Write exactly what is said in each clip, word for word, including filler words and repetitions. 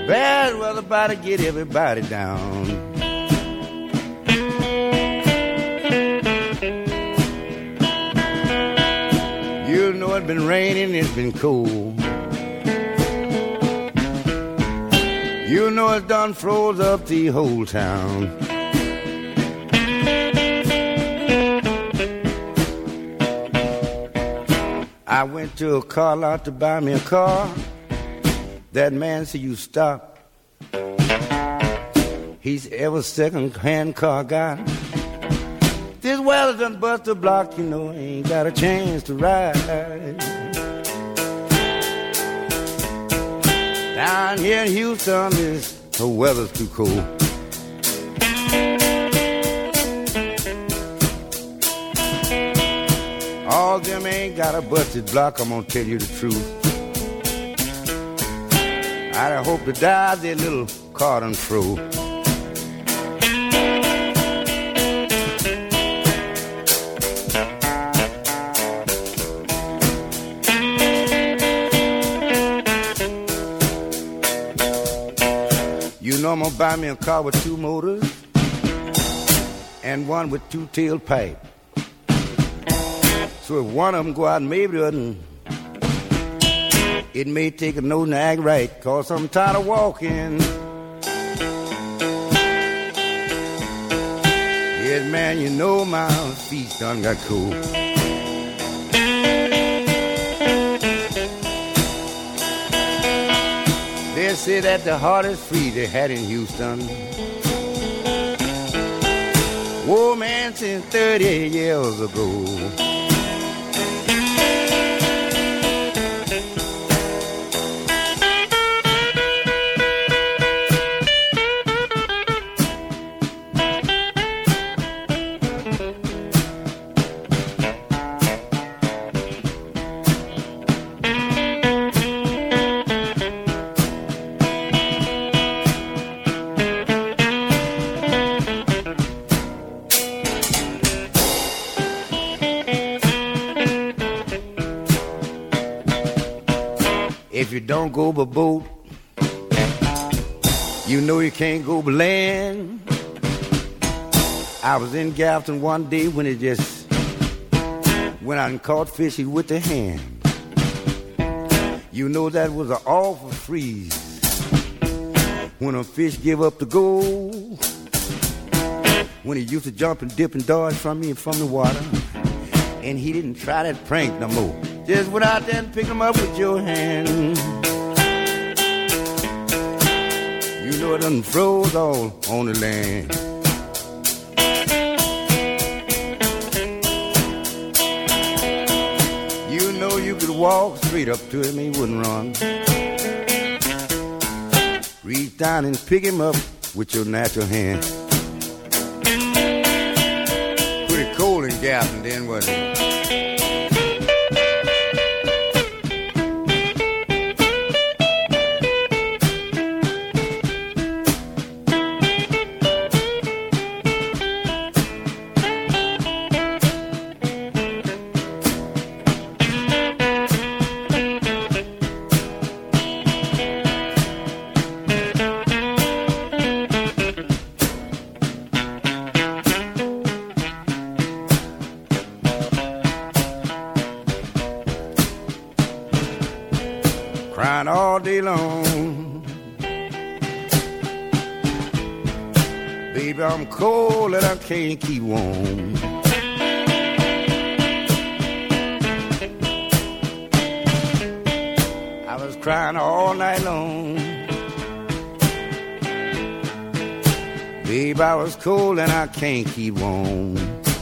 Bad weather about to get everybody down. You know it's been raining, it's been cold. You know it's done froze up the whole town. I went to a car lot to buy me a car. That man said, you stop. He's ever second-hand car guy. This weather done bust a block, you know, ain't got a chance to ride. Down here in Houston, this, the weather's too cold. All them ain't got a busted block, I'm gonna tell you the truth. I hope to die their little card and fro. You know I'm gonna buy me a car with two motors and one with two tailpipes. So if one of them go out, maybe the other, it may take a nose and act right, cause I'm tired of walking. Yes, man, you know my feet done got cold. They say that the hardest free they had in Houston. Whoa, man, since thirty years ago. If you don't go by boat, you know you can't go by land. I was in Galveston one day when it just went out and caught fishes with the hand. You know that was an awful freeze when a fish give up the gold. When he used to jump and dip and dodge from me and from the water, and he didn't try that prank no more. Just went out there and pick them up with your hand. You know it done froze all on the land. You know you could walk straight up to him, he wouldn't run. Reach down and pick him up with your natural hand. Pretty cold in Galveston then, wasn't it? Crying all day long. Baby, I'm cold and I can't keep warm. I was crying all night long. Baby, I was cold and I can't keep warm.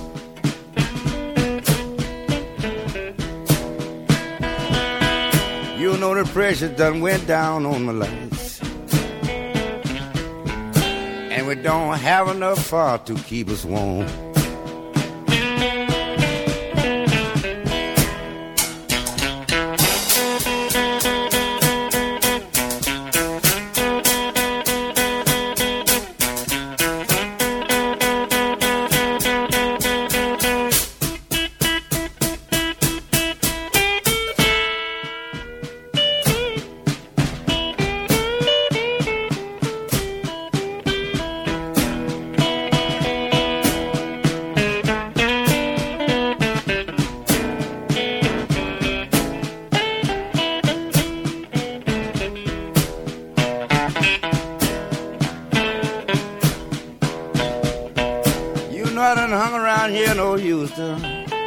You know the pressure done went down on my lights, and we don't have enough fire to keep us warm. around here in old Houston.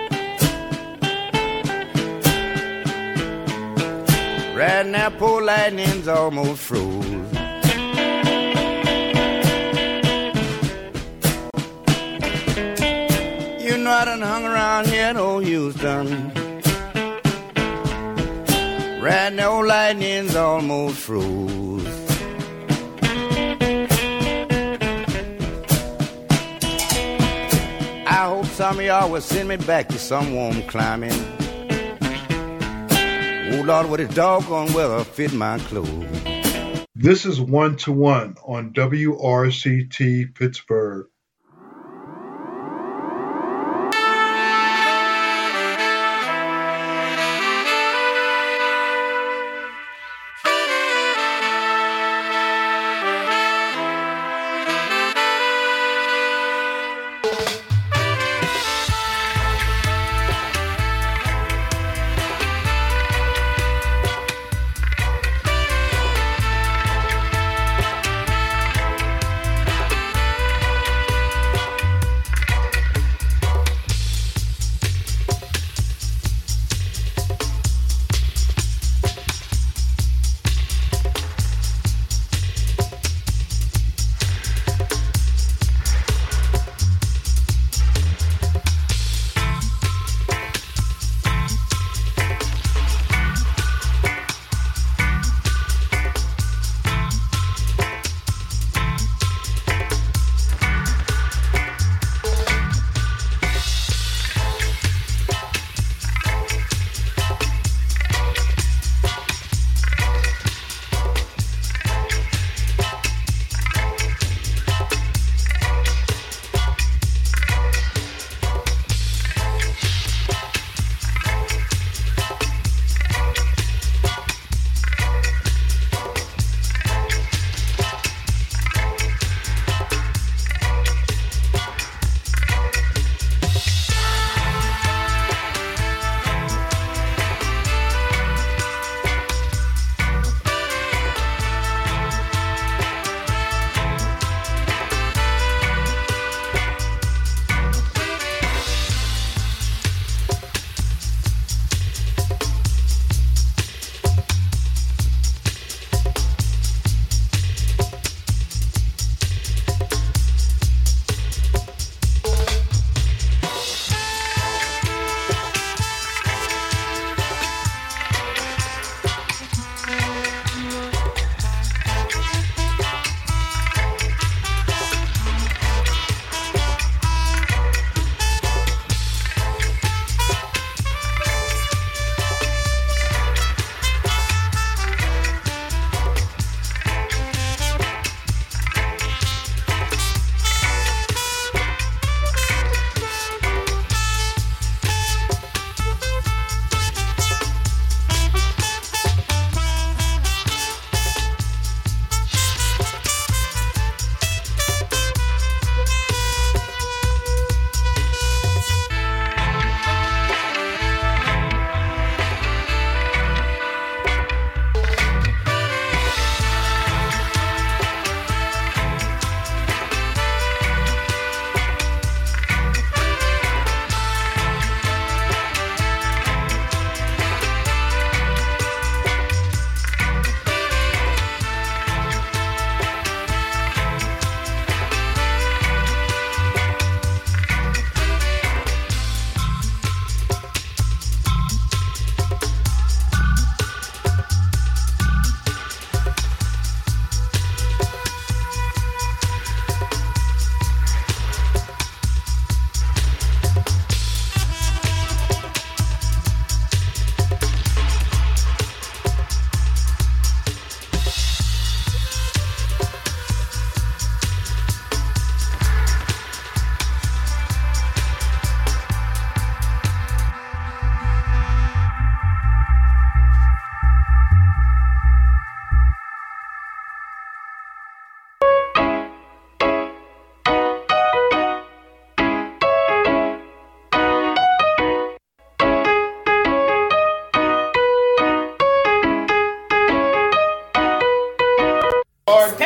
Right now, poor lightning's almost froze. You know I done hung around here in old Houston. Right now, old lightning's almost froze. I hope some of y'all will send me back to some warm climate. Oh, Lord, what a doggone weather fit my clothes. This is One to One on W R C T Pittsburgh.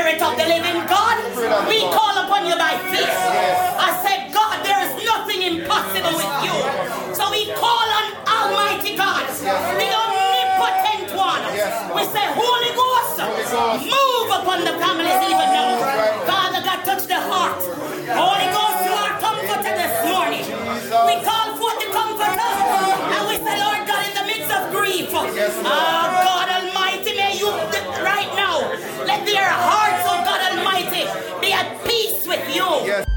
We call upon you by faith. I said, God, there is nothing impossible upon the families even now. Father God, touch the heart. Holy Ghost, you are comforter this morning. We call forth the comforter, and we say, Lord God, in the midst of grief, oh God Almighty, may you right now let their hearts, oh God Almighty, be at peace with you.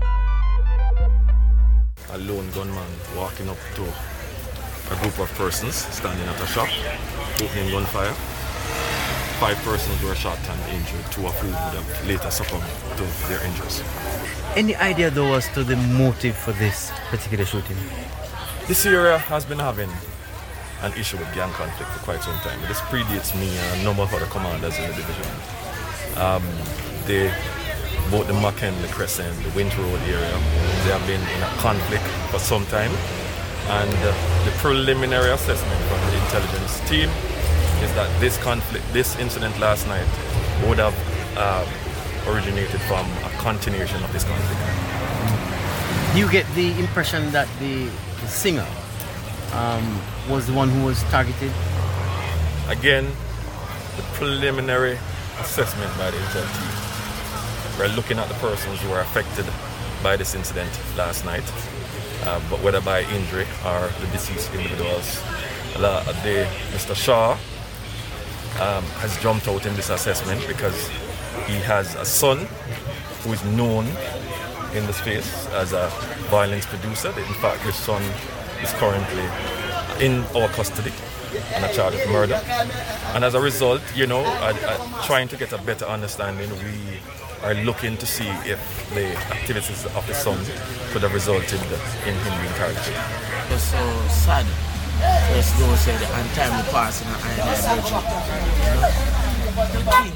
A lone gunman walking up to a group of persons standing at a shop, opening gunfire. Five persons were shot and injured, two of whom would have later succumbed to their injuries. Any idea though as to the motive for this particular shooting? This area has been having an issue with gang conflict for quite some time. This predates me and a number of other commanders in the division. Um, they, both the McKinley Crescent, the Winch Road area, they have been in a conflict for some time. And uh, the preliminary assessment from the intelligence team is that this conflict, this incident last night would have uh, originated from a continuation of this conflict. Do you get the impression that the, the singer um, was the one who was targeted? Again, the preliminary assessment by the intel team. We're looking at the persons who were affected by this incident last night, uh, but whether by injury or the deceased individuals. Uh, the, Mister Shaw um, has jumped out in this assessment because he has a son who is known in the space as a violence producer. In fact, his son is currently in our custody on a charge of murder. And as a result, you know, I, I, trying to get a better understanding, we are looking to see if the activities of the son could have resulted in him being targeted. It's so sad. Let's go say the untimely passing of I and I Virgil. The king.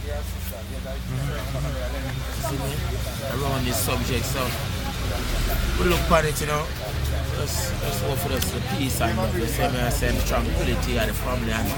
See me? Around this subject, so we look at it, you know. Let's, let's offer us the peace and the same as the tranquility of the family and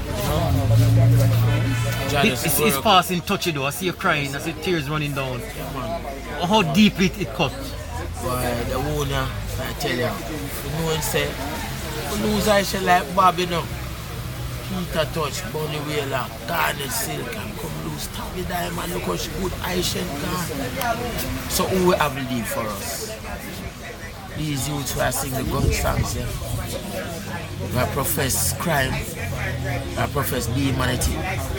you know. It, it's, it's passing touchy though. I see you crying, I see tears running down. Yeah, man. How deep it, it cut? Boy, the owner, I tell you, you know what say, we lose Aisha like Bobby now. Peter Touch, Bonnie Wheeler, Garnet Silk, and come lose Tabby Diamond, look how she good Aisha gone. So who will have leave for us? These youths who are singing the gun songs, yeah. We profess crime, we profess humanity.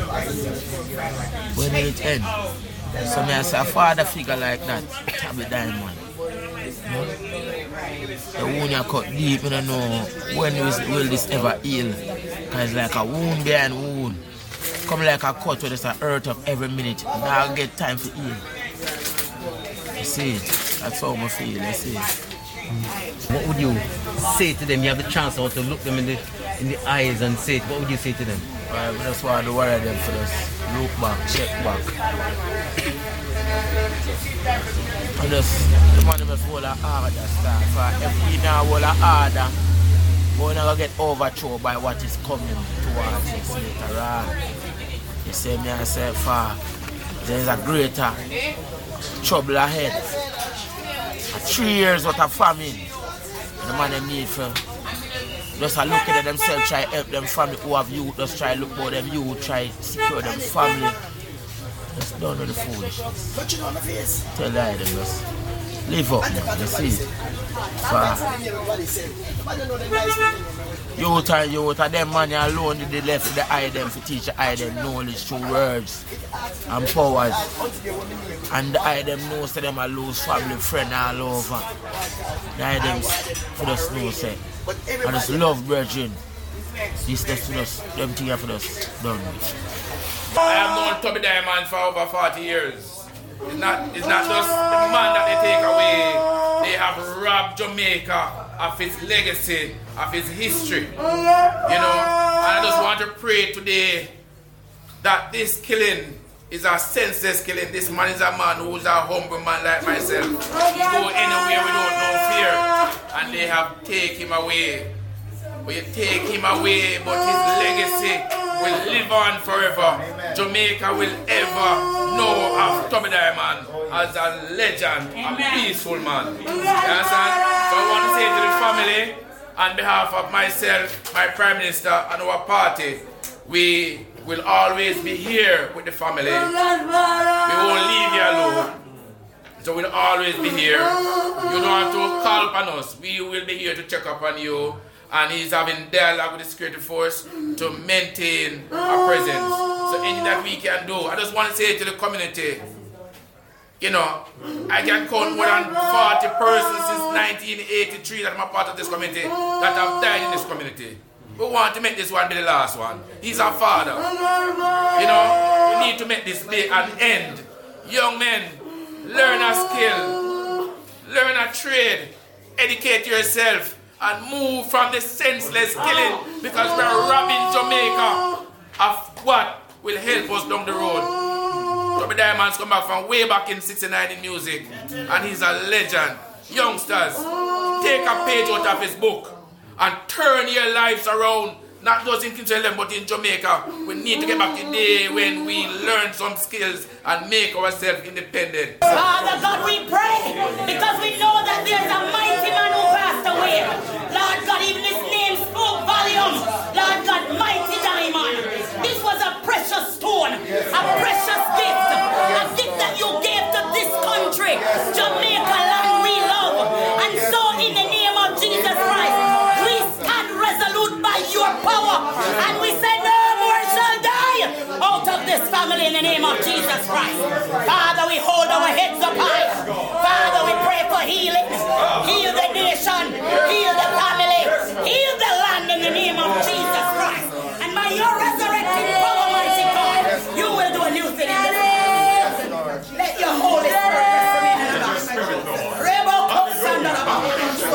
When will it end? So me I say a father figure like that, Tabby Diamond. You know? The wound you cut deep, you don't know when will this ever heal. Because it's like a wound behind wound. Come like a cut where there's a hurt of every minute. Now I'll get time to heal. You see, that's how I feel, you see. What would you say to them? You have the chance to look them in the in the eyes and say it. What would you say to them? Well, I just want to worry them for us. Look back, check back. And just, the man must hold a harder start. For if we now hold a harder, we're not going to get overthrown by what is coming towards us later on. You see me, I say, for there's a greater trouble ahead. Three years worth of famine. And the man them need for just a look at themselves, try help them family who have youth, just try look for them youth, try secure them family. Just don't know the foolishness. Put you on the face. Tell them just live up now, you see. For youth and youth and them man alone they left the eye them to teach the eye them knowledge through words and powers. And the eye them know say them a lose family friend all over. The eye them for the snow say. I just love brethren. This is just them things for us done with. I have known Tubby Diamond for over forty years. It's not, it's not just the man that they take away. They have robbed Jamaica of its legacy, of its history. You know, and I just want to pray today that this killing is a senseless killing. This man is a man who's a humble man like myself. He go anywhere without no fear. And they have taken him away. But you take him away, but his legacy will live on forever. Amen. Jamaica will ever know of Tubby Diamond as a legend, Amen. A peaceful man. You understand? So I want to say to the family, on behalf of myself, my Prime Minister, and our party, we will always be here with the family. We won't leave you alone. So we'll always be here. You don't have to call upon us. We will be here to check up on you. And he's having dialogue with the security force to maintain our presence. So anything that we can do. I just want to say to the community, you know, I can count more than forty persons since nineteen eighty-three that I'm a part of this community that have died in this community. We want to make this one be the last one. He's our father. You know, we need to make this day an end. Young men, learn a skill, learn a trade, educate yourself, and move from the senseless killing, because we're robbing Jamaica of what will help us down the road. Toby Diamonds come back from way back in sixty-nine in music, and he's a legend. Youngsters, take a page out of his book and turn your lives around, not just in Kingston but in Jamaica. We need to get back to the day when we learn some skills and make ourselves independent. Father God, we pray because we know that there's a mighty man who passed away. Lord God, even his name spoke volumes. Lord God, mighty diamond. This was a precious stone, a precious gift, a gift that you gave to this country, Jamaica, land we love. And so in the name of Jesus Christ, we stand resolute by your power, and we say no more shall die out of this family in the name of Jesus Christ. Father, we hold our heads up high. Father, we pray for healing. Heal the nation, heal the family, heal the land in the name of Jesus Christ. And by your resurrecting power, mighty God, you will do a new thing in this world. Let your Holy Spirit rest remain in us. Rebel cups under the box.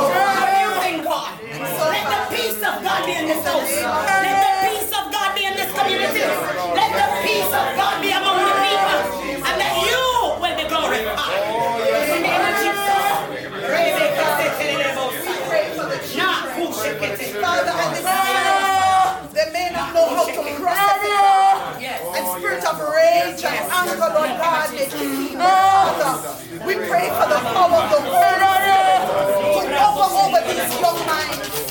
God. Let the peace of God be in this house. Let the peace of God be in this community. Let the peace of God be among the people. And that you will be glorified. In the name of Jesus. Father, and this morning, they may not know how to process it. Yes. And spirit of rage and anger, Lord God, they keep Father. We pray for the power of the Holy Spirit to cover over these young minds.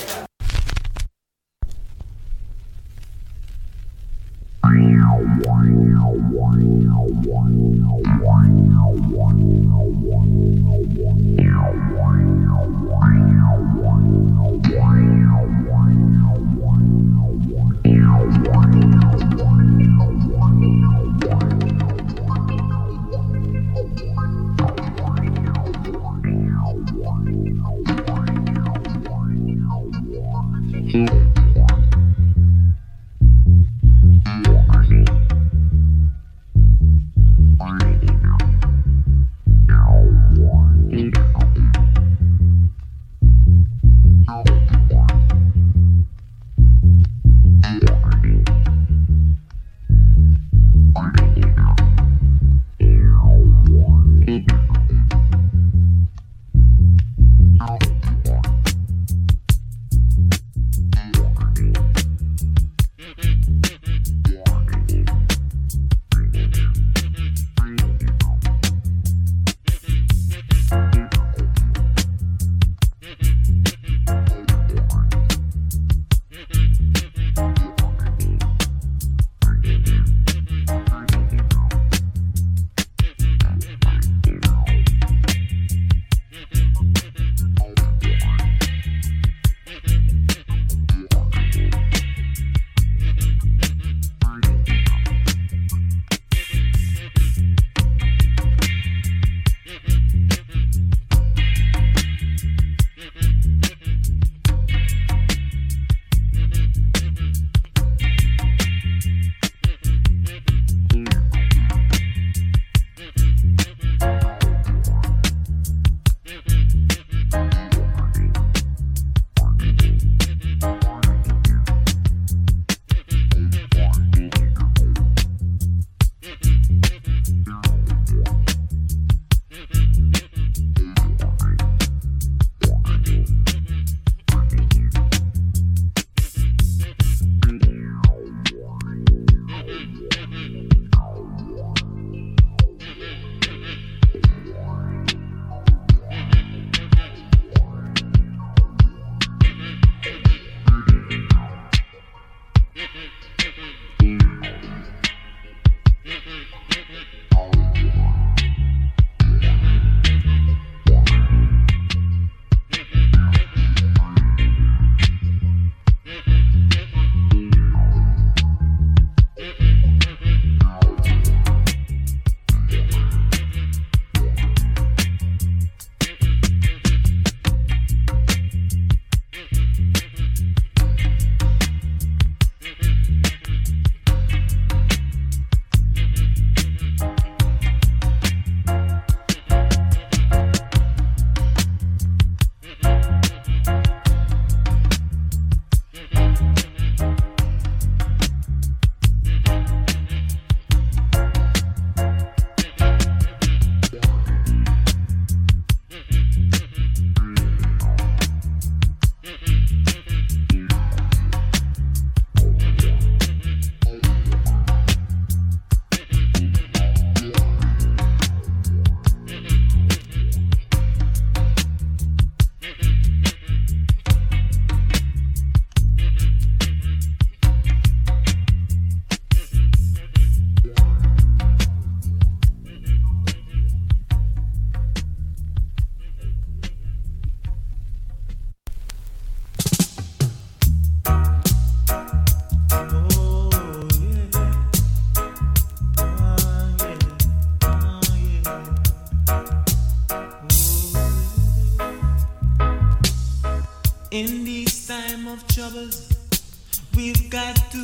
troubles, we've got to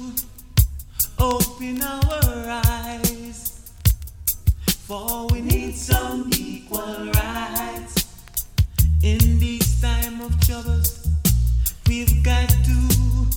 open our eyes, for we need some equal rights. In these time of troubles, we've got to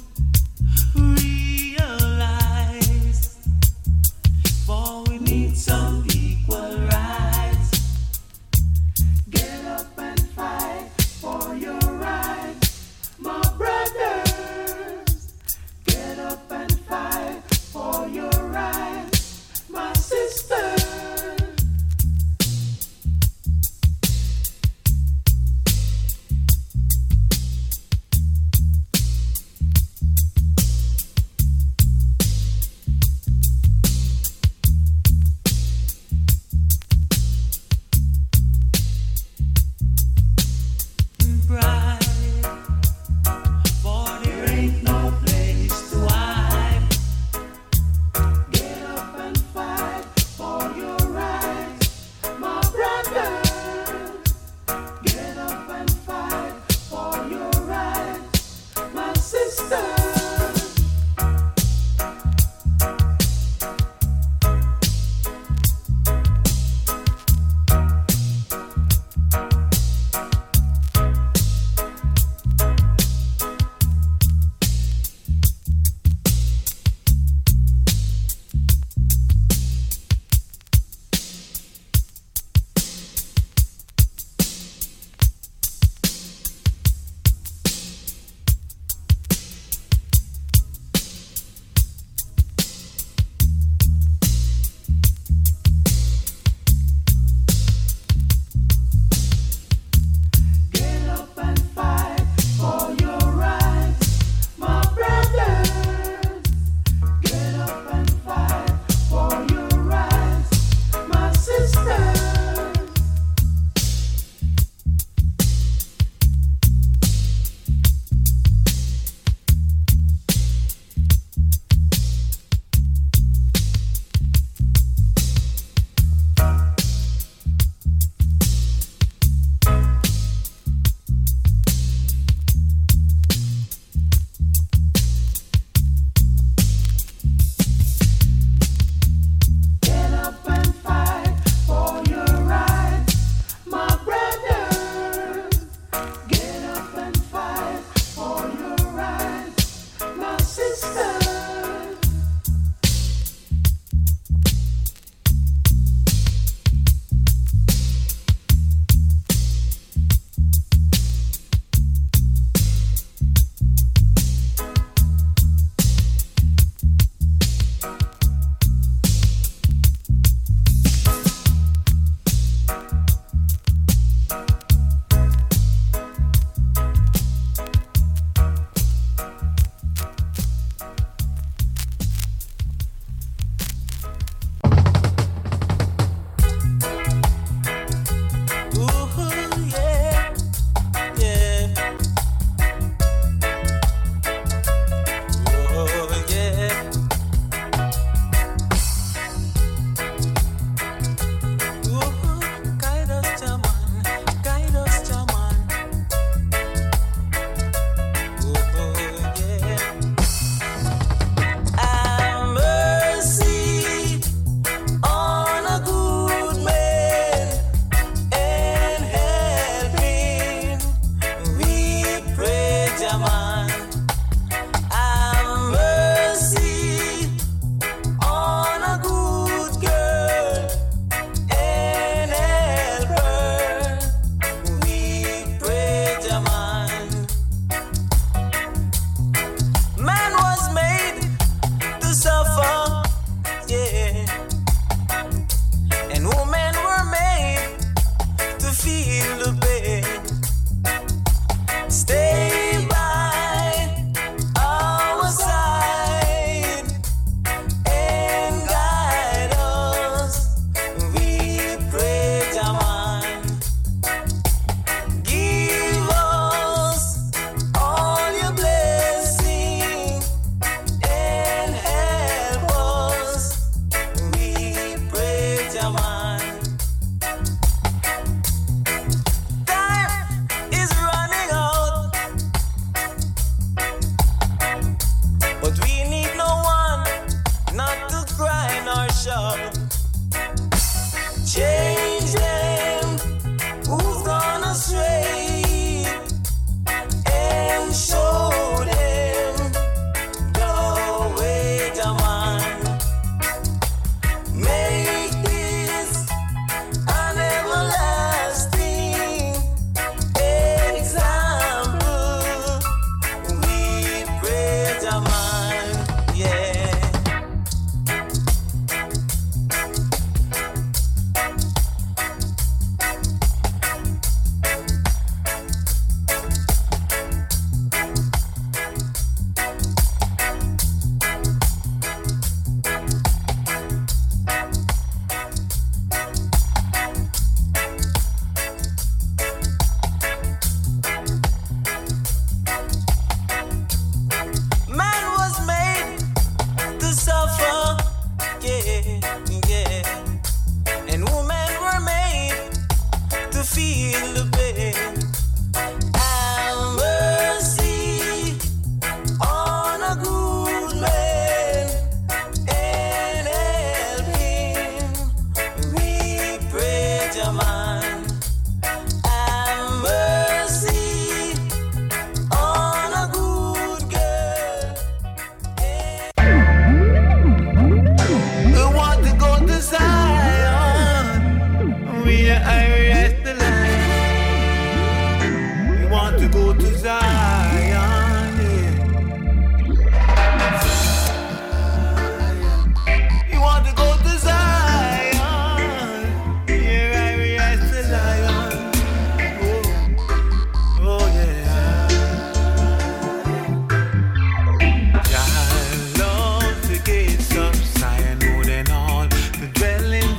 realize, for we need some equal rights. Get up and fight for your rights, my brothers. Get up and fight for your rights, my sisters.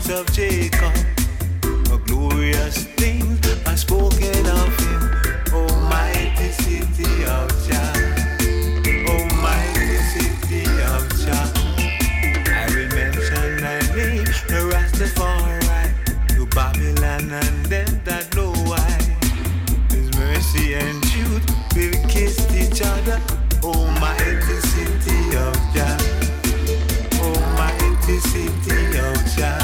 dwellings of Jacob. A glorious thing are spoken of him. Almighty city of Jah. Almighty city of Jah. I will mention thy name, the Rastafari, to Babylon and them that know why. His mercy and truth will kiss each other. Almighty city of Jah. Almighty city of Jah.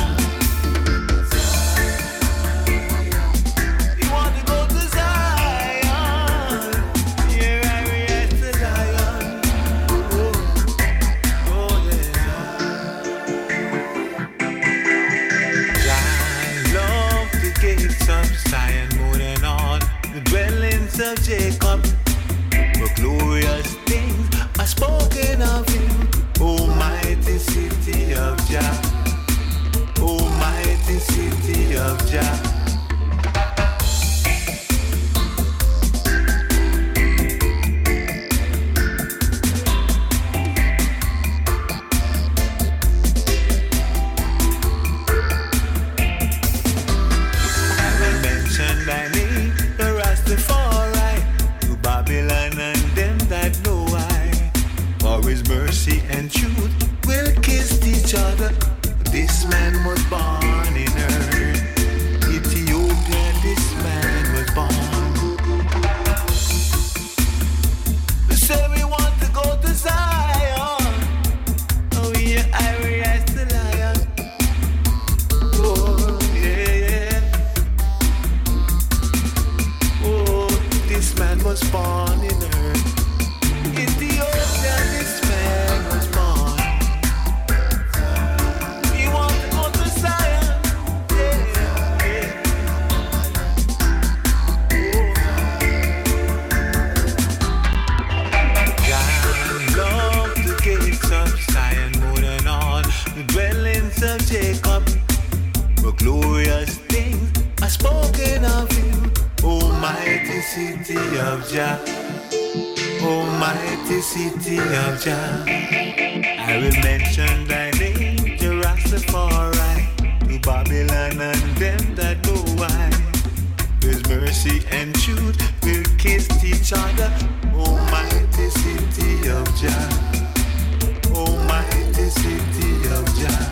You want to go to Zion? Here I react to Zion. Oh, oh yeah. I love the gates of Zion more than all the dwellings of Jacob. But glorious things are spoken of him. Almighty city of Jah. Almighty city of Jah. I will mention thy name, the Rastafari, to Babylon and them that know why. For his mercy and truth will kiss each other. This man was born in earth. Ethiopia, this man was born. They say we want to go to Zion. Oh yeah, I realize the lion. Oh yeah, yeah. Oh, this man was born in earth. Ethiopia, this man was born. You want to go to Zion? Yeah, yeah. God loved the gates of Zion more than all the dwellings of Jacob. But glorious things are spoken of him. Almighty city of Jah. Almighty city of Jah. I will mention thy name, the Rastafari, to Babylon and them that know why. His mercy and truth will kiss each other. Almighty city of Jah. Almighty city of Jah.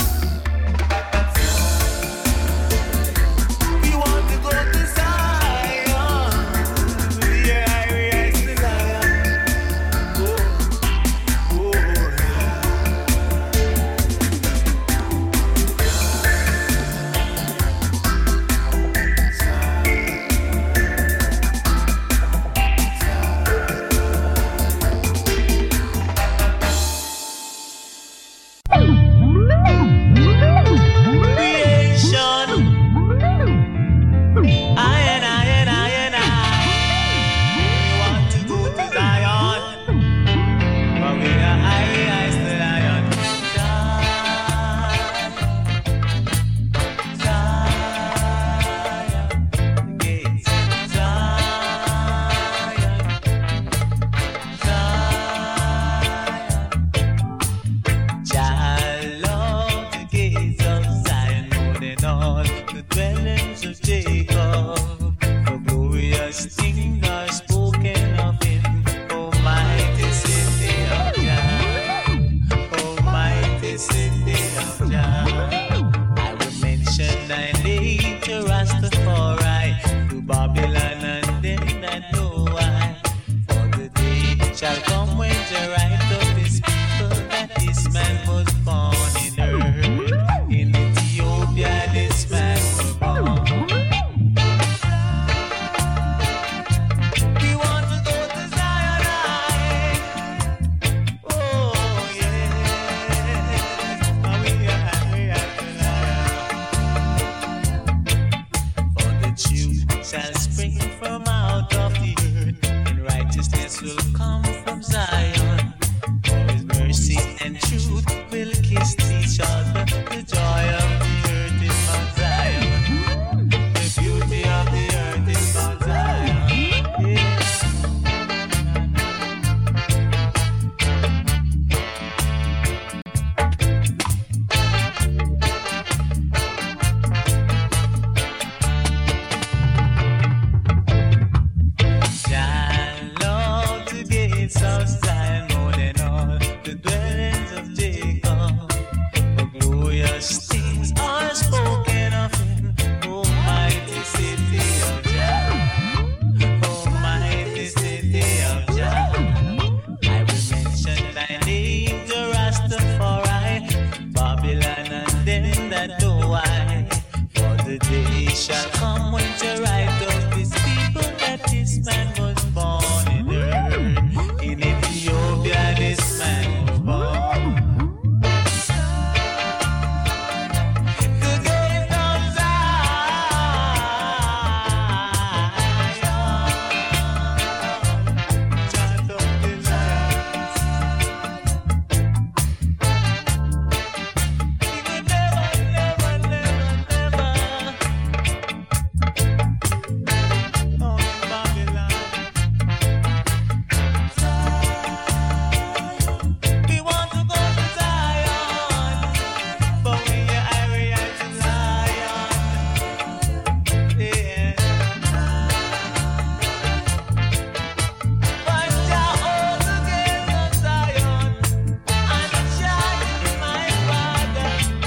We want to go to Zion. Yeah, I realize the Zion. that know I. For the day shall come when to write of this people that this man was born in earth. In Ethiopia this man was born. The day comes child of the light. He would never, never, never, never on Babylon. We want to go to Zion, but we are Ariel to Zion. Yeah. But Jehovah gave us Zion, and shine my Father.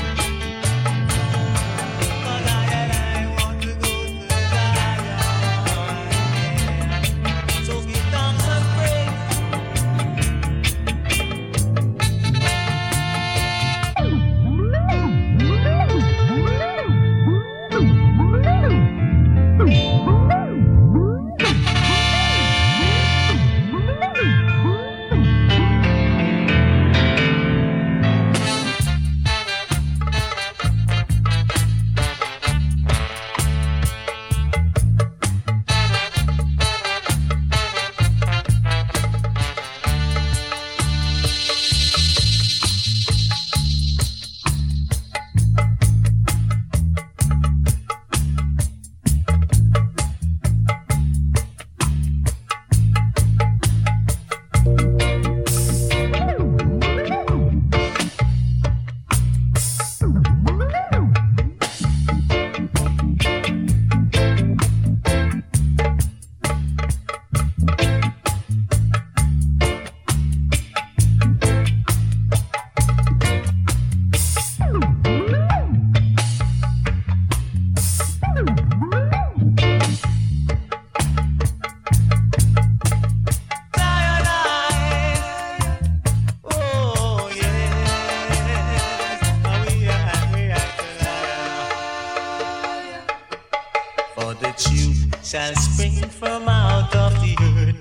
But I and I want to go to Zion. So give thanks and praise. Oh yes, we are Ariel to Zion. For the truth shall spring from out of the earth.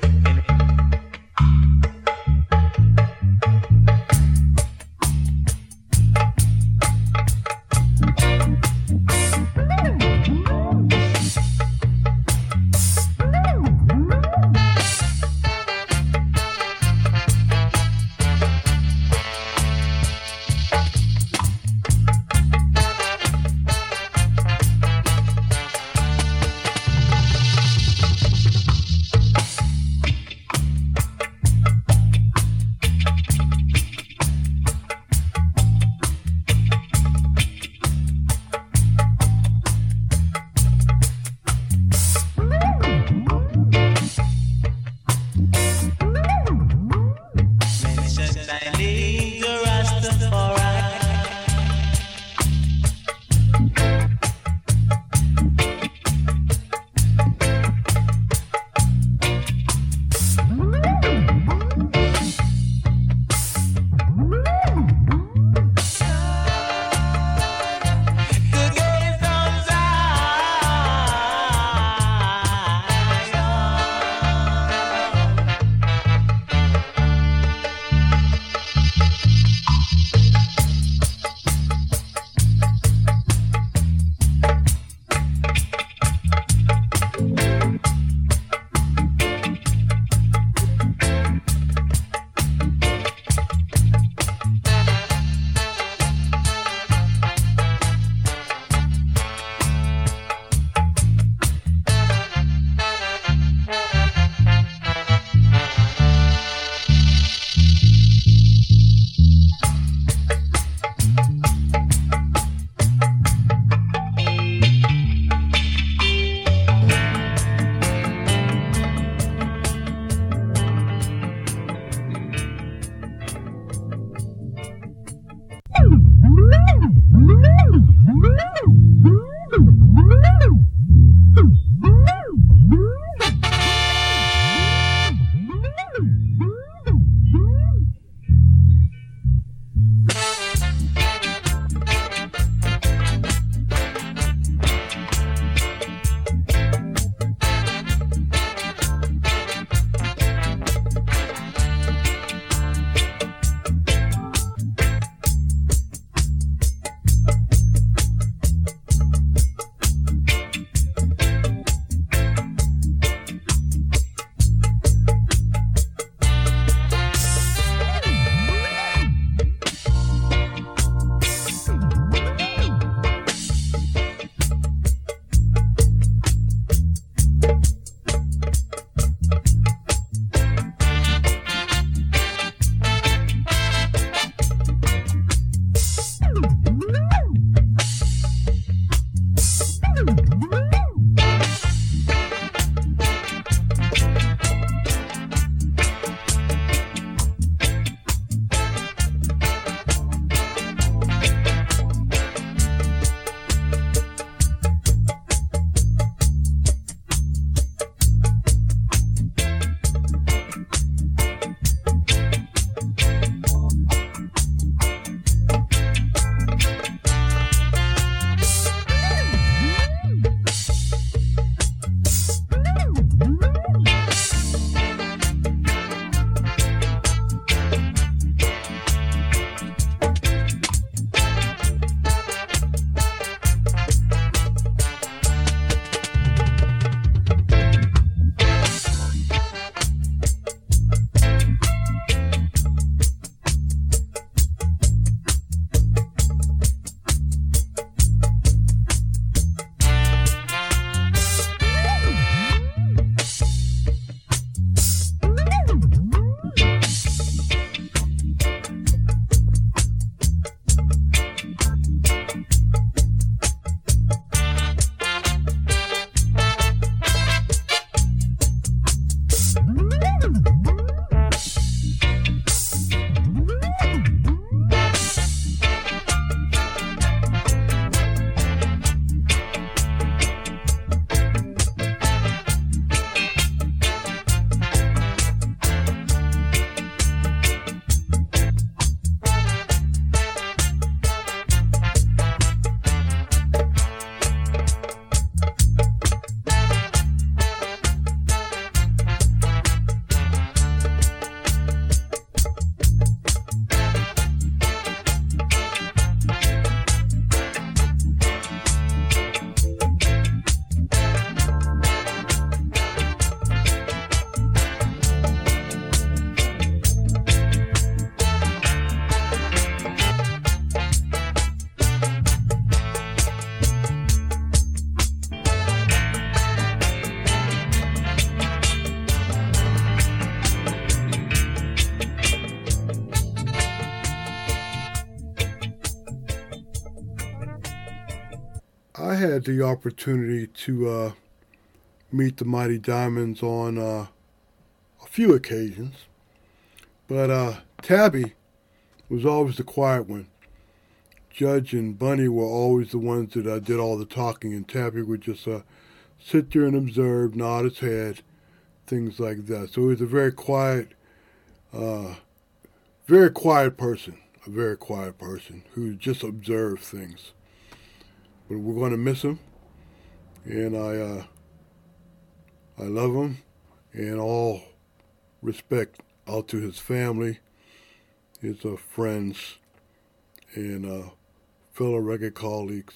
I had the opportunity to uh, meet the Mighty Diamonds on uh, a few occasions, but uh, Tabby was always the quiet one. Judge and Bunny were always the ones that uh, did all the talking, and Tabby would just uh, sit there and observe, nod his head, things like that. So he was a very quiet, uh, very quiet person, a very quiet person who just observed things. But we're going to miss him, and I, uh, I love him, and all respect out to his family, his uh, friends, and uh, fellow reggae colleagues.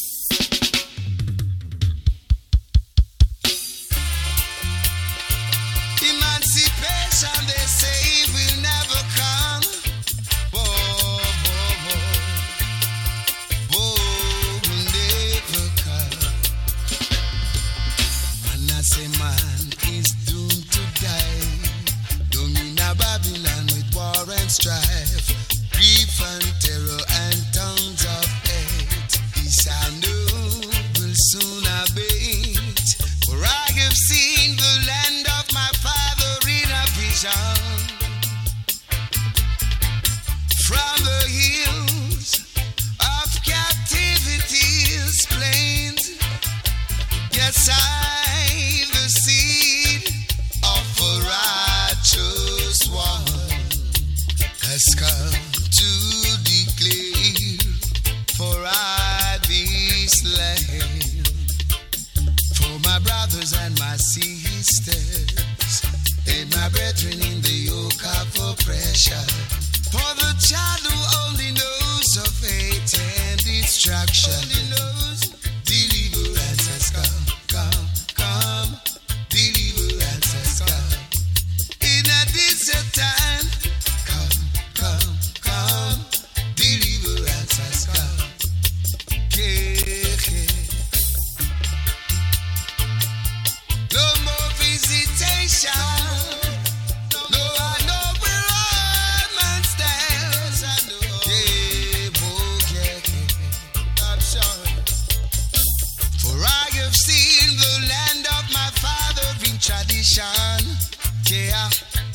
Emancipation, they say, will never come. Whoa, whoa, whoa. Whoa, will never come. And I say man is doomed to die. Don't mean a Babylon with war and strife, grief and terror and tongues of hate. This I know will soon abate. For I have seen the land of my father in a vision. From the hills of captivity's plains, yes, I the seed of a righteous one has come to declare, for I be slain. For my brothers and my sisters, and my brethren in the yoke of oppression, for the child who only knows of hate and destruction, only knows deliverance has come, come, come, deliverance has come. In a desert time, come, come, come, deliverance has come. Yeah, yeah. No more visitation. No, I know where all man stands. Yeah, oh, yeah, yeah. I'm sorry. For I have seen the land of my father in tradition. Yeah.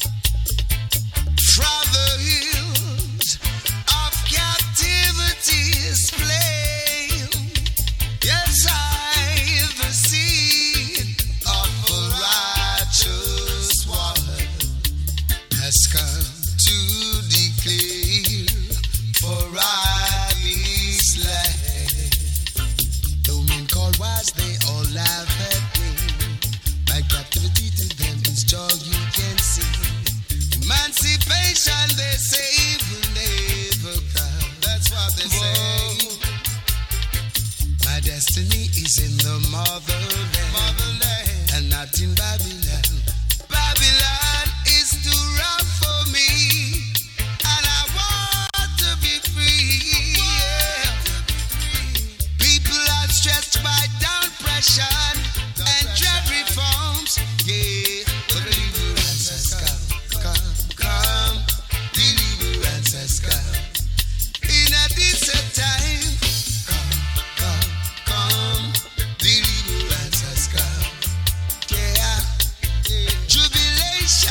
From the hills of captivity's plain, yes, I the seed of a righteous one has come to declare, for I be slain. Though men call wise, they all laugh at me. My captivity to them is joy you can see. Emancipation, they say, will never come. That's what they say. My destiny is in the motherland, motherland, and not in Babylon. Babylon is too rough for me, and I want to be free. Yeah. People are stressed by down pressure and dread reforms. Yeah, but deliverance has come, come, come. Deliverance has come. In a decent time, come, come, come. Deliverance has come. Yeah, yeah. Jubilation.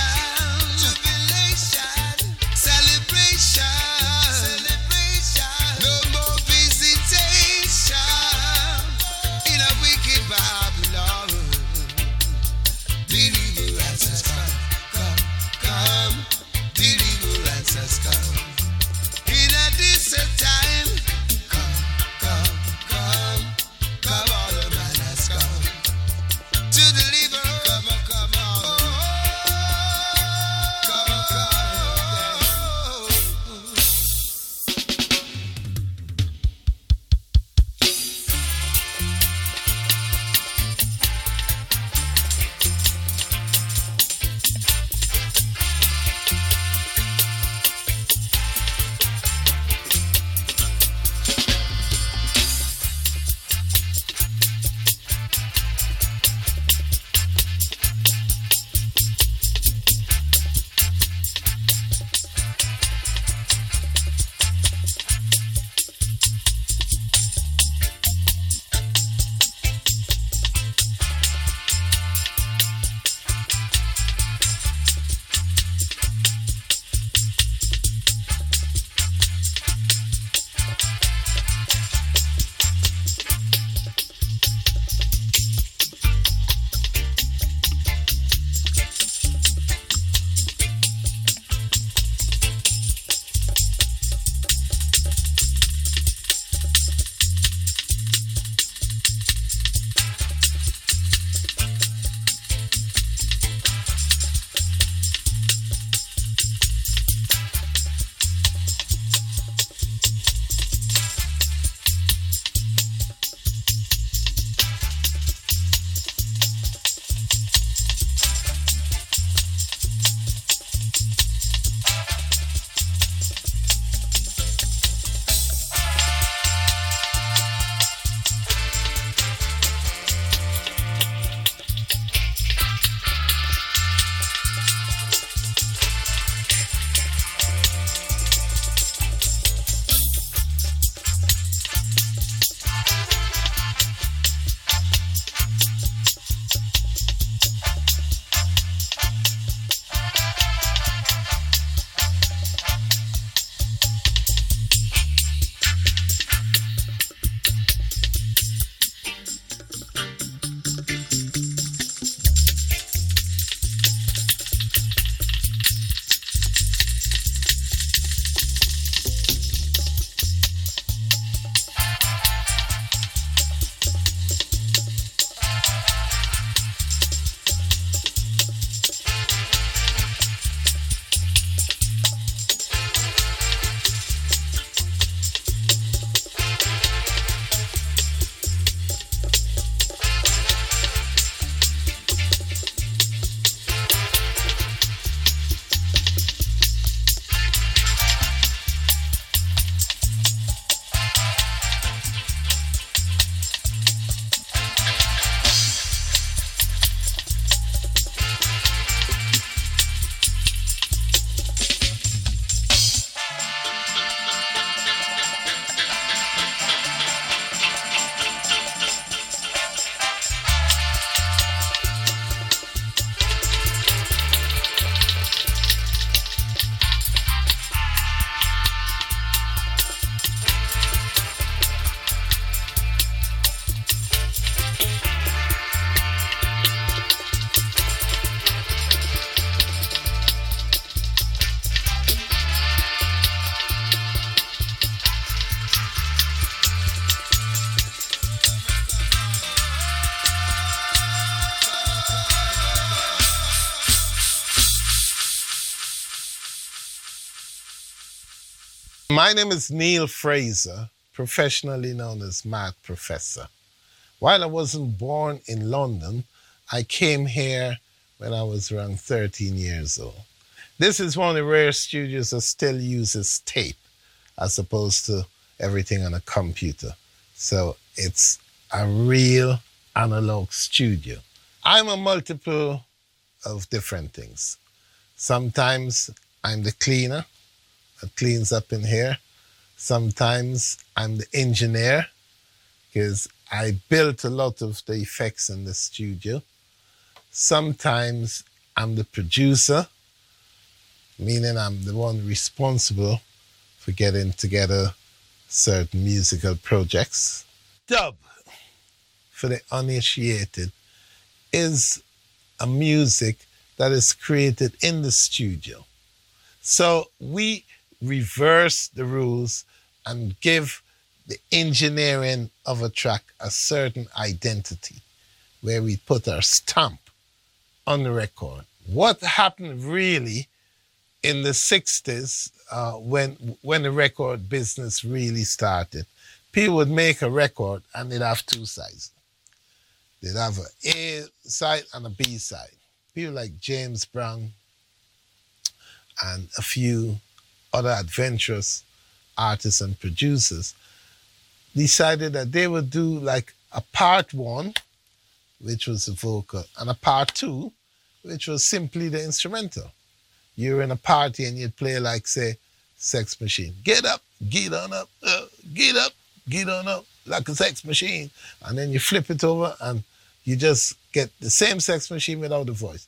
My name is Neil Fraser, professionally known as Math Professor. While I wasn't born in London, I came here when I was around thirteen years old. This is one of the rare studios that still uses tape as opposed to everything on a computer. So it's a real analog studio. I'm a multiple of different things. Sometimes I'm the cleaner that cleans up in here. Sometimes I'm the engineer because I built a lot of the effects in the studio. Sometimes I'm the producer, meaning I'm the one responsible for getting together certain musical projects. Dub, for the uninitiated, is a music that is created in the studio. So we reverse the rules and give the engineering of a track a certain identity where we put our stamp on the record. What happened really in the sixties uh, when, when the record business really started, people would make a record and they'd have two sides. They'd have an A side and a B side. People like James Brown and a few other adventurous artists and producers decided that they would do like a part one, which was the vocal, and a part two, which was simply the instrumental. You were in a party and you'd play like, say, Sex Machine. Get up, get on up, uh, get up, get on up, like a sex machine. And then you flip it over and you just get the same Sex Machine without the voice.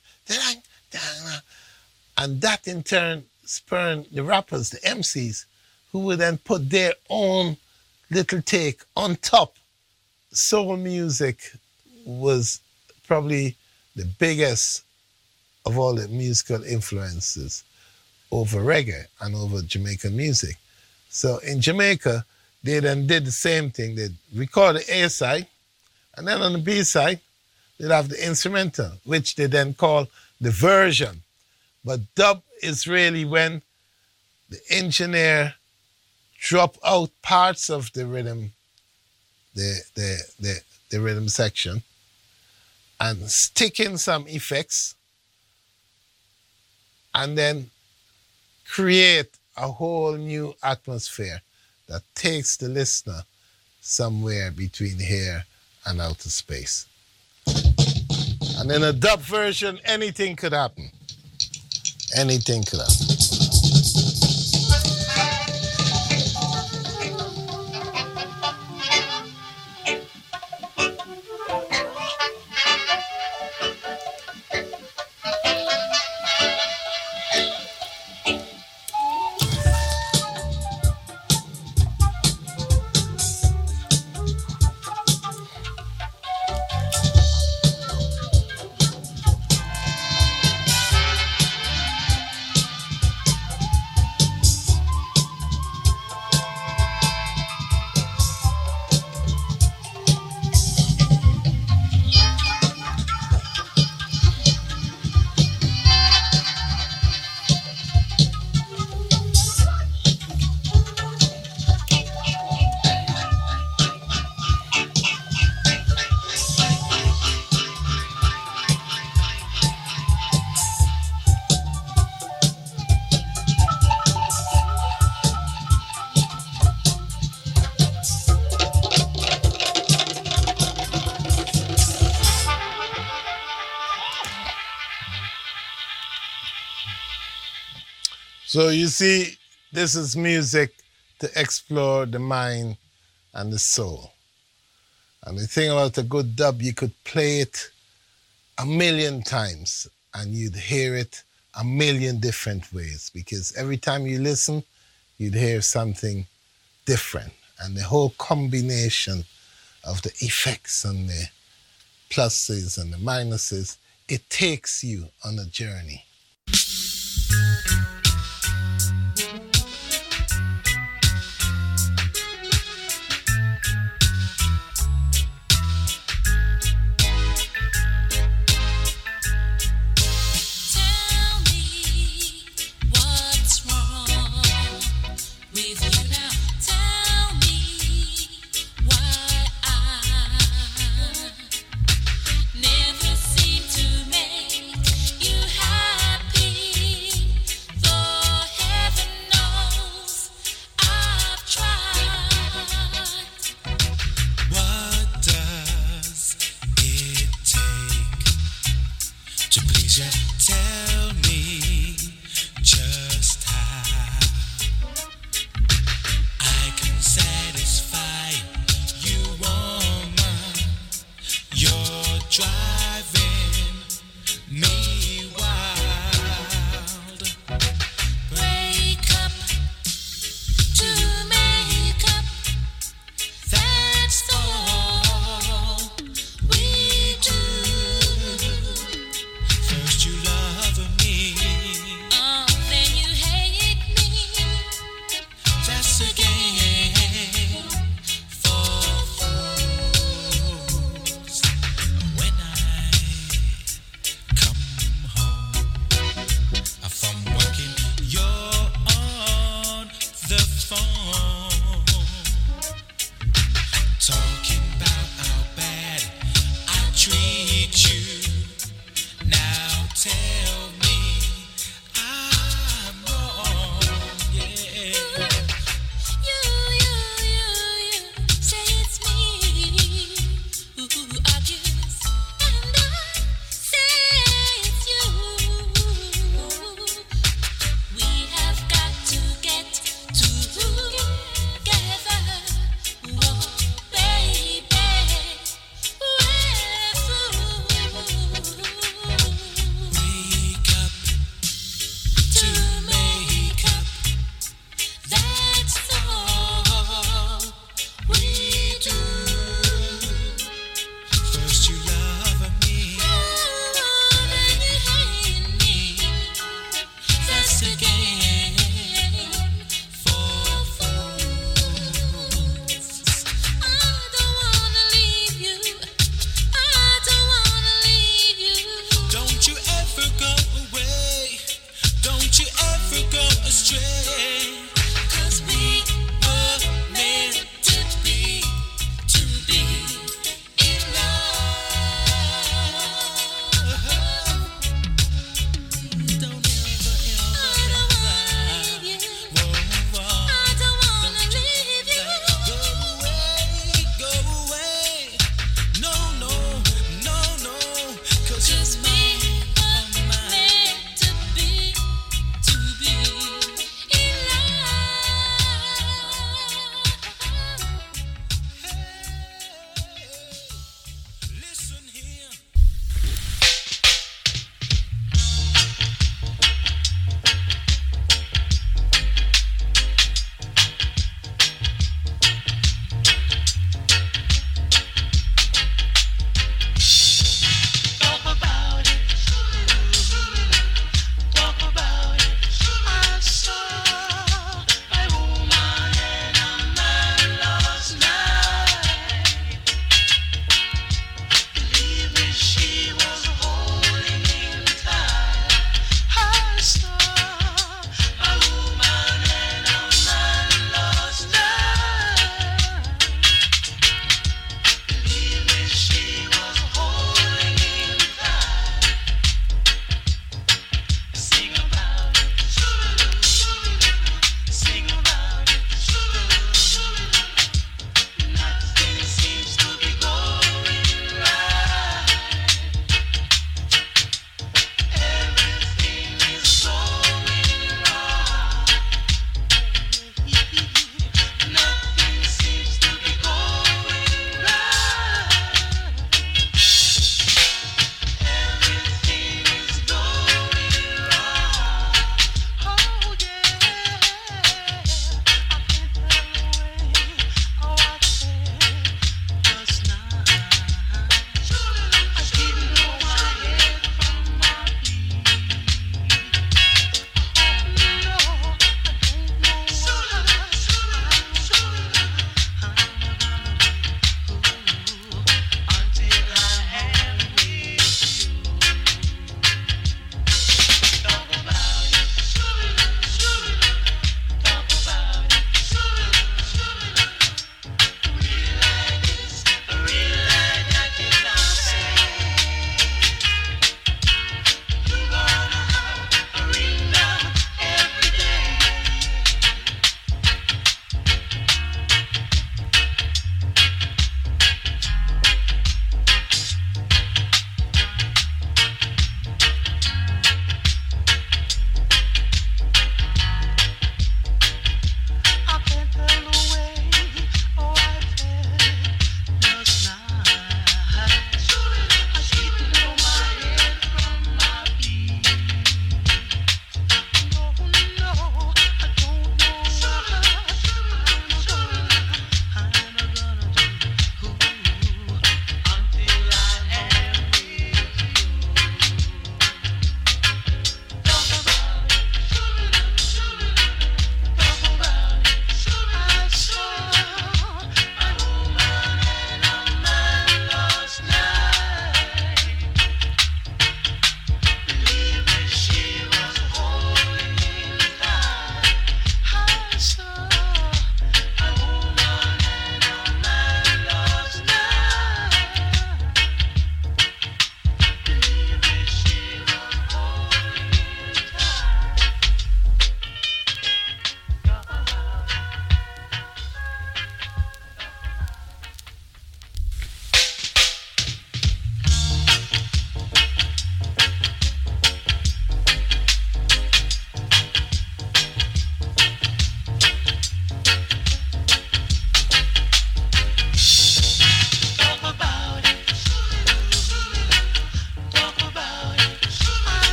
And that in turn spurred the rappers, the M Cs, who would then put their own little take on top. Soul music was probably the biggest of all the musical influences over reggae and over Jamaican music. So in Jamaica, they then did the same thing. They'd record the A side, and then on the B side, they'd have the instrumental, which they then call the version. But dub is really when the engineer drop out parts of the rhythm, the, the, the, the rhythm section, and stick in some effects, and then create a whole new atmosphere that takes the listener somewhere between here and outer space. And in a dub version, anything could happen. Anything could happen. So you see, this is music to explore the mind and the soul. And the thing about a good dub, you could play it a million times and you'd hear it a million different ways, because every time you listen, you'd hear something different. And the whole combination of the effects and the pluses and the minuses, it takes you on a journey. Tell me what's wrong with you. you tell me just how I can satisfy you, woman? You're driving me wild. Break up to make up, that's all we do. First you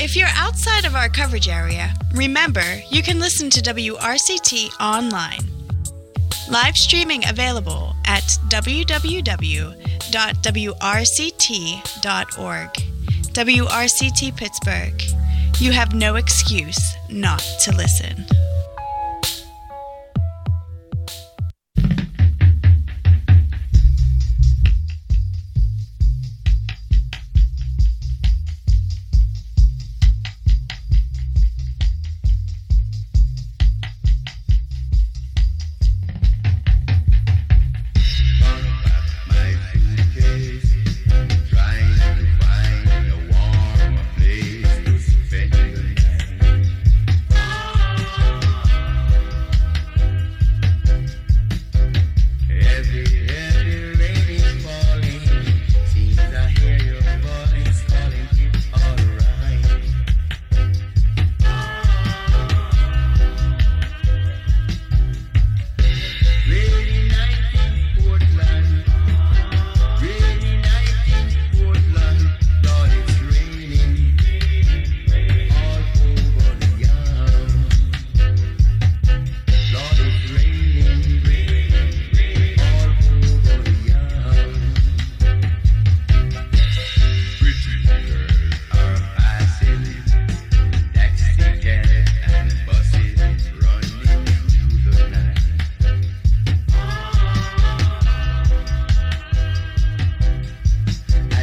If you're outside of our coverage area, remember you can listen to W R C T online. Live streaming available at w w w dot w r c t dot org. W R C T Pittsburgh. You have no excuse not to listen.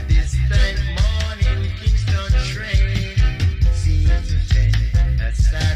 Saturday.